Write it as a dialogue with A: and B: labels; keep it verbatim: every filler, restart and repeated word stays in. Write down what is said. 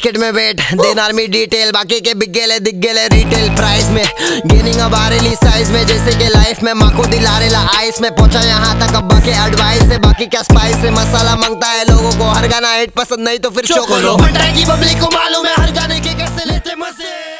A: Market में wait then army detail बाकी के बिक गेले दिख गेले रिटेल प्राइस में गेनिंग अब आ रही साइज में जैसे कि लाइफ में माँ को दिला रेला आइस में पहुंचा यहाँ तक अब बाकी एडवाइस है बाकी क्या स्पाइस है मसाला मांगता है लोगों को हर गाना हिट पसंद नहीं तो फिर शो को लो की पब्लिक को मालूम है हर गाने के कैसे लेते मजे।